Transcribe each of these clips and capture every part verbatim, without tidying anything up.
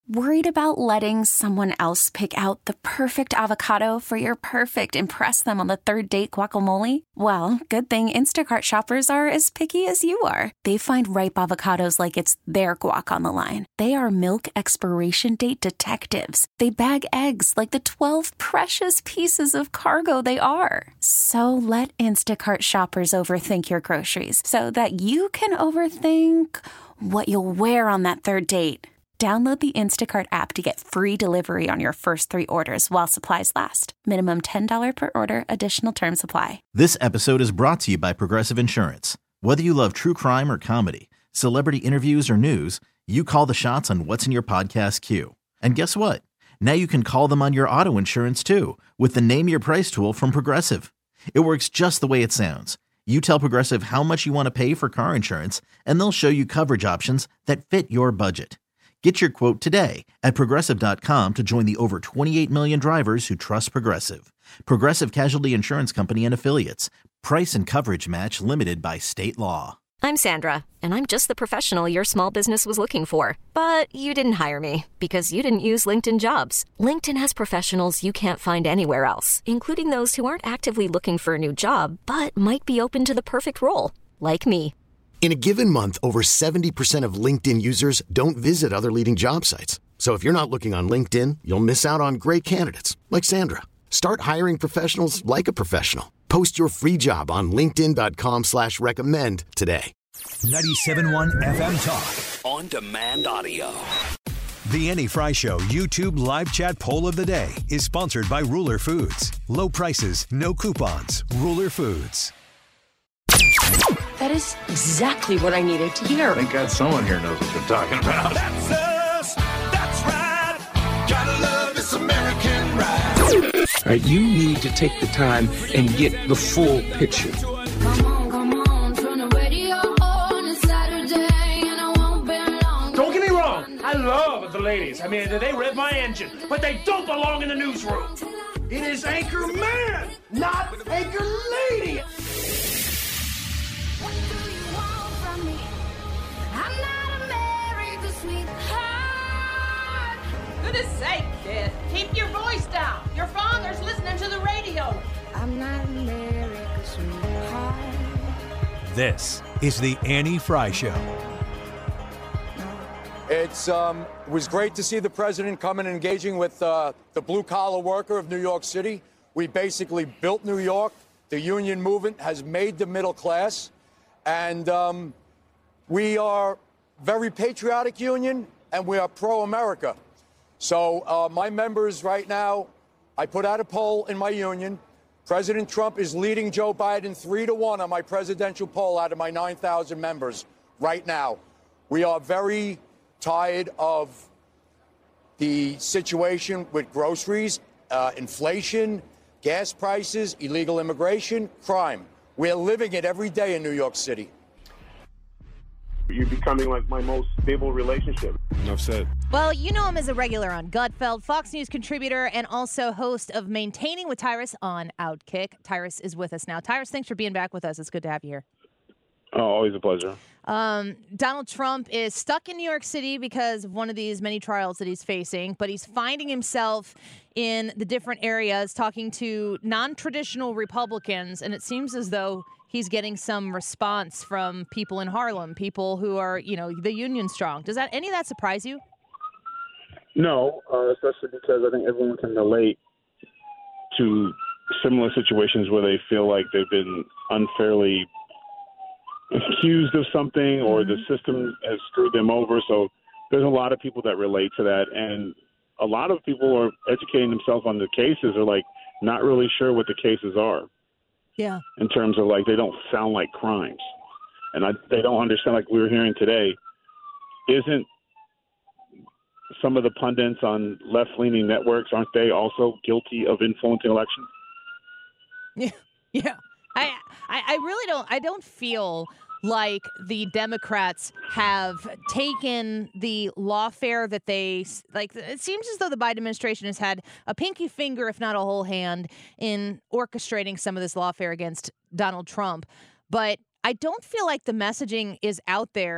Worried about letting someone else pick out the perfect avocado for your perfect impress them on the third date guacamole? Well, good thing Instacart shoppers are as picky as you are. They find ripe avocados like it's their guac on the line. They are milk expiration date detectives. They bag eggs like the twelve precious pieces of cargo they are. So let Instacart shoppers overthink your groceries so that you can overthink what you'll wear on that third date. Download the Instacart app to get free delivery on your first three orders while supplies last. Minimum ten dollars per order. Additional terms apply. This episode is brought to you by Progressive Insurance. Whether you love true crime or comedy, celebrity interviews or news, you call the shots on what's in your podcast queue. And guess what? Now you can call them on your auto insurance too with the Name Your Price tool from Progressive. It works just the way it sounds. You tell Progressive how much you want to pay for car insurance, and they'll show you coverage options that fit your budget. Get your quote today at Progressive dot com to join the over twenty-eight million drivers who trust Progressive. Progressive Casualty Insurance Company and Affiliates. Price and coverage match limited by state law. I'm Sandra, and I'm just the professional your small business was looking for. But you didn't hire me because you didn't use LinkedIn Jobs. LinkedIn has professionals you can't find anywhere else, including those who aren't actively looking for a new job, but might be open to the perfect role, like me. In a given month, over seventy percent of LinkedIn users don't visit other leading job sites. So if you're not looking on LinkedIn, you'll miss out on great candidates like Sandra. Start hiring professionals like a professional. Post your free job on linkedin dot com slash recommend today. ninety-seven point one F M Talk. On demand audio. The Annie Fry Show YouTube live chat poll of the day is sponsored by Ruler Foods. Low prices, no coupons. Ruler Foods. That is exactly what I needed to hear. Thank God someone here knows what they're talking about. That's us. That's right. Gotta love this American ride. All right, you need to take the time and get the full picture. Come on, come on, turn the radio on. It's Saturday and I won't be long. Don't get me wrong. I love the ladies. I mean, they rev my engine, but they don't belong in the newsroom. It is Anchor Man, not Anchor Lady. What do you want from me? I'm not America's sweetheart. Goodness sake, kid. Keep your voice down. Your father's listening to the radio. I'm not America's sweetheart. This is the Annie Fry Show. It's um, it was great to see the president come and engaging with uh, the blue-collar worker of New York City. We basically built New York. The union movement has made the middle class. And um, we are very patriotic union, and we are pro-America. So uh, my members right now, I put out a poll in my union. President Trump is leading Joe Biden three to one on my presidential poll out of my nine thousand members right now. We are very tired of the situation with groceries, uh, inflation, gas prices, illegal immigration, crime. We're living it every day in New York City. You're becoming like my most stable relationship. Enough said. Well, you know him as a regular on Gutfeld, Fox News contributor, and also host of Maintaining with Tyrus on Outkick. Tyrus is with us now. Tyrus, thanks for being back with us. It's good to have you here. Oh, always a pleasure. Um, Donald Trump is stuck in New York City because of one of these many trials that he's facing, but he's finding himself in the different areas talking to non-traditional Republicans, and it seems as though he's getting some response from people in Harlem, people who are, you know, the union strong. Does that any of that surprise you? No, uh, especially because I think everyone can relate to similar situations where they feel like they've been unfairly accused of something or the system has screwed them over. So there's a lot of people that relate to that. And a lot of people are educating themselves on the cases are like not really sure what the cases are. Yeah. In terms of like, they don't sound like crimes. And I, they don't understand, like we were hearing today, isn't some of the pundits on left-leaning networks, aren't they also guilty of influencing elections? Yeah. Yeah. I, I I really don't I don't feel like the Democrats have taken the lawfare that they like. It seems as though the Biden administration has had a pinky finger, if not a whole hand, in orchestrating some of this lawfare against Donald Trump. But I don't feel like the messaging is out there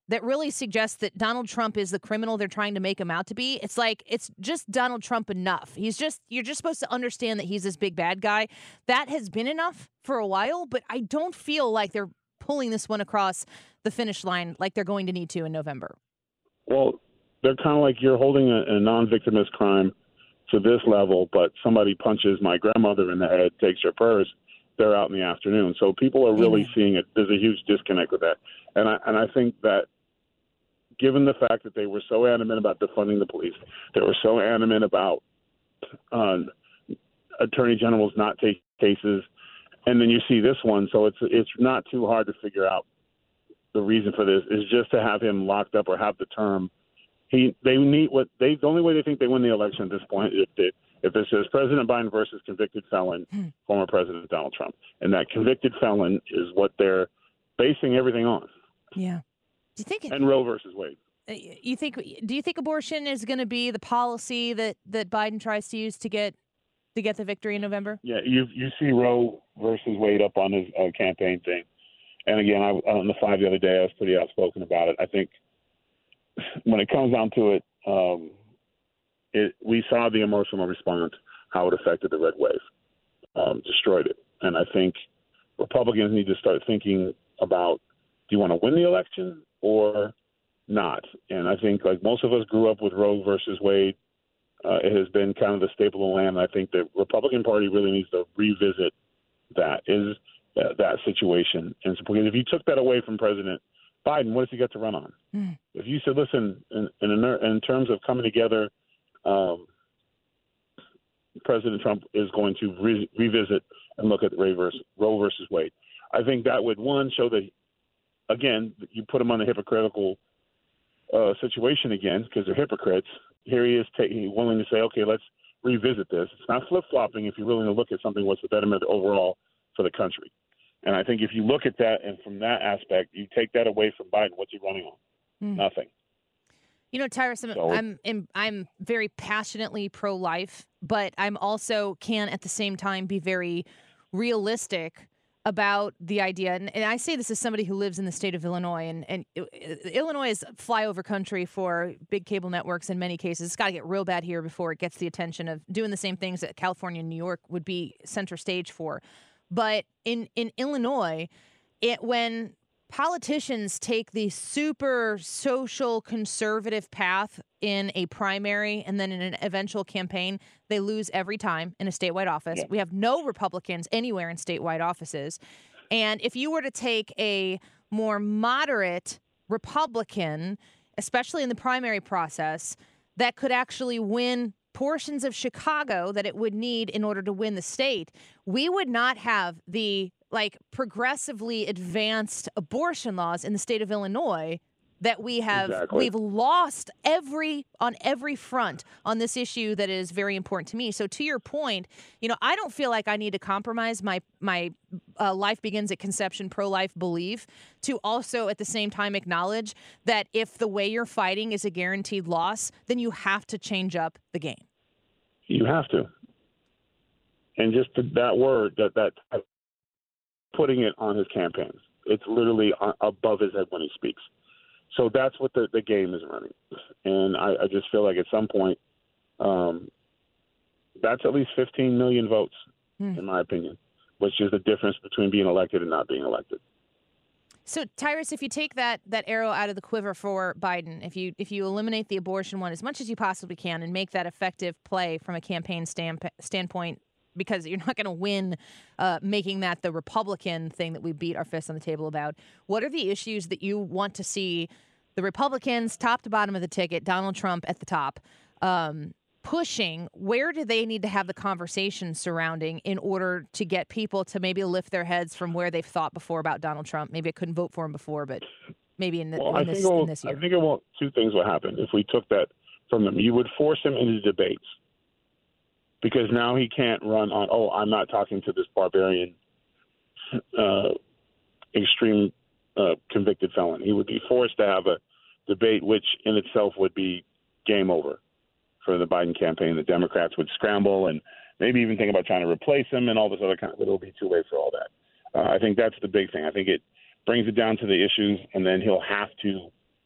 that really suggests that Donald Trump is the criminal they're trying to make him out to be. It's like, it's just Donald Trump enough. He's just, you're just supposed to understand that he's this big bad guy. That has been enough for a while, but I don't feel like they're pulling this one across the finish line like they're going to need to in November. Well, they're kind of like you're holding a, a non-victimless crime to this level, but somebody punches my grandmother in the head, takes her purse, they're out in the afternoon. So people are really mm-hmm. seeing it. There's a huge disconnect with that. And I, and I think that given the fact that they were so adamant about defunding the police, they were so adamant about uh, attorney generals not taking cases, and then you see this one. So it's it's not too hard to figure out the reason for this is just to have him locked up or have the term. He they need what they the only way they think they win the election at this point is if they, if it says President Biden versus convicted felon, hmm. former President Donald Trump, and that convicted felon is what they're basing everything on. Yeah. Do you think it, and Roe versus Wade? You think? Do you think abortion is going to be the policy that, that Biden tries to use to get to get the victory in November? Yeah, you you see Roe versus Wade up on his uh, campaign thing, and again, I, on the five the other day, I was pretty outspoken about it. I think when it comes down to it, um, it we saw the emotional response, how it affected the red wave, um, destroyed it, and I think Republicans need to start thinking about: do you want to win the election or not? And I think, like most of us grew up with Roe versus Wade, uh, it has been kind of the staple of the land. I think the Republican Party really needs to revisit that is that, that situation. And so, because if you took that away from President Biden, what does he got to run on? Mm. If you said, listen, in, in, in terms of coming together, um, President Trump is going to re- revisit and look at Roe versus, Roe versus Wade. I think that would, one, show that, again, you put him on the hypocritical uh, situation again because they're hypocrites. Here he is taking, willing to say, okay, let's revisit this. It's not flip-flopping if you're willing to look at something what's the betterment overall for the country. And I think if you look at that and from that aspect, you take that away from Biden, what's he running on? Mm. Nothing. You know, Tyrus, I'm, so, I'm I'm I'm very passionately pro-life, but I'm also can at the same time be very realistic about the idea, and, and I say this as somebody who lives in the state of Illinois, and, and Illinois is flyover country for big cable networks in many cases. It's got to get real bad here before it gets the attention of doing the same things that California and New York would be center stage for. But in, in Illinois, it when politicians take the super social conservative path in a primary and then in an eventual campaign, they lose every time in a statewide office. Yeah. We have no Republicans anywhere in statewide offices. And if you were to take a more moderate Republican, especially in the primary process, that could actually win portions of Chicago that it would need in order to win the state, we would not have the like progressively advanced abortion laws in the state of Illinois that we have. Exactly. We've lost every on every front on this issue that is very important to me. So to your point, you know, I don't feel like I need to compromise my my uh, life begins at conception pro-life belief to also at the same time acknowledge that if the way you're fighting is a guaranteed loss, then you have to change up the game. You have to. And just that word, that that putting it on his campaigns, it's literally above his head when he speaks. So that's what the, the game is running. And I, I just feel like at some point, um, that's at least fifteen million votes, hmm. in my opinion, which is the difference between being elected and not being elected. So, Tyrus, if you take that that arrow out of the quiver for Biden, if you if you eliminate the abortion one as much as you possibly can and make that effective play from a campaign stand, standpoint, because you're not going to win uh, making that the Republican thing that we beat our fists on the table about. What are the issues that you want to see the Republicans, top to bottom of the ticket, Donald Trump at the top, um, pushing? Where do they need to have the conversation surrounding in order to get people to maybe lift their heads from where they've thought before about Donald Trump? Maybe I couldn't vote for him before, but maybe in, the, well, in, this, will, in this year. I think it will, two things will happen if we took that from him. You would force him into debates. Because now he can't run on, oh, I'm not talking to this barbarian, uh, extreme uh, convicted felon. He would be forced to have a debate, which in itself would be game over for the Biden campaign. The Democrats would scramble and maybe even think about trying to replace him and all this other kind of, but it'll be too late for all that. Uh, I think that's the big thing. I think it brings it down to the issues, and then he'll have to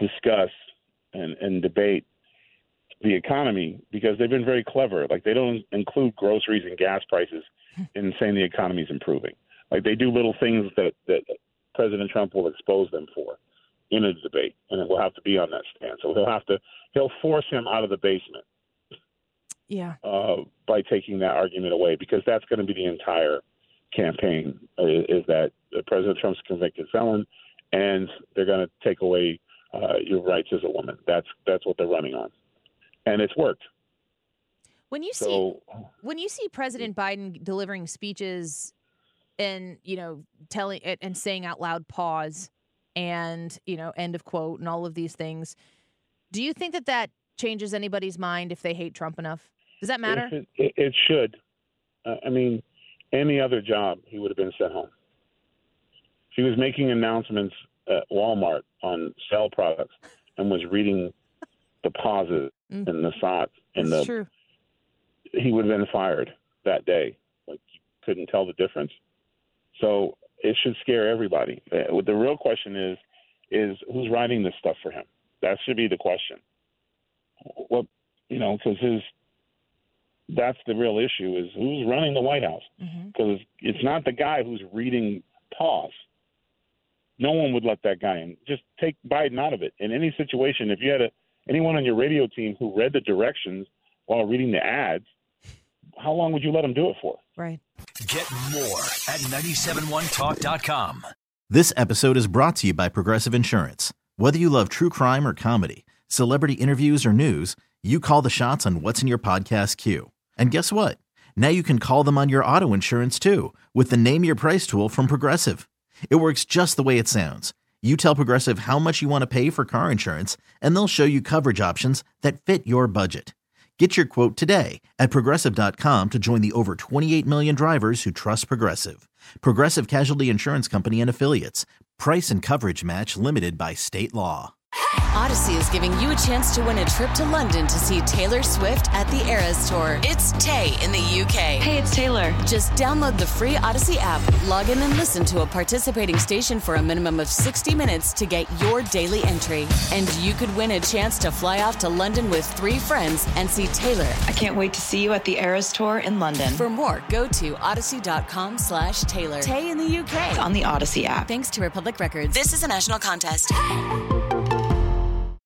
discuss and, and debate the economy because they've been very clever. Like, they don't include groceries and gas prices in saying the economy is improving. Like, they do little things that, that President Trump will expose them for in a debate, and it will have to be on that stand. So he'll have to he'll force him out of the basement. Yeah. Uh, by taking that argument away, because that's going to be the entire campaign, uh, is that President Trump's a convicted felon, and they're going to take away uh, your rights as a woman. That's that's what they're running on, and it's worked. When you so, see when you see President Biden delivering speeches and, you know, telling it and saying out loud, pause, and, you know, end of quote, and all of these things, do you think that that changes anybody's mind if they hate Trump enough? Does that matter? It, it, it should. Uh, I mean, any other job, he would have been sent home. If he was making announcements at Walmart on sale products and was reading the pauses mm. and the thoughts and That's the, true. he would have been fired that day. Like, you couldn't tell the difference. So it should scare everybody. Uh, the real question is, is who's writing this stuff for him? That should be the question. Well, you know, because his that's the real issue is who's running the White House. Because mm-hmm. it's not the guy who's reading pause. No one would let that guy in. Just take Biden out of it. In any situation, if you had a, anyone on your radio team who read the directions while reading the ads, how long would you let them do it for? Right. Get more at nine seven one talk dot com. This episode is brought to you by Progressive Insurance. Whether you love true crime or comedy, celebrity interviews or news, you call the shots on what's in your podcast queue. And guess what? Now you can call them on your auto insurance too with the Name Your Price tool from Progressive. It works just the way it sounds. You tell Progressive how much you want to pay for car insurance, and they'll show you coverage options that fit your budget. Get your quote today at Progressive dot com to join the over twenty-eight million drivers who trust Progressive. Progressive Casualty Insurance Company and Affiliates. Price and coverage match limited by state law. Odyssey is giving you a chance to win a trip to London to see Taylor Swift at the Eras Tour. It's Tay in the U K. Hey, it's Taylor. Just download the free Odyssey app, log in and listen to a participating station for a minimum of sixty minutes to get your daily entry. And you could win a chance to fly off to London with three friends and see Taylor. I can't wait to see you at the Eras Tour in London. For more, go to odyssey dot com slash Taylor. Tay in the U K. It's on the Odyssey app. Thanks to Republic Records. This is a national contest.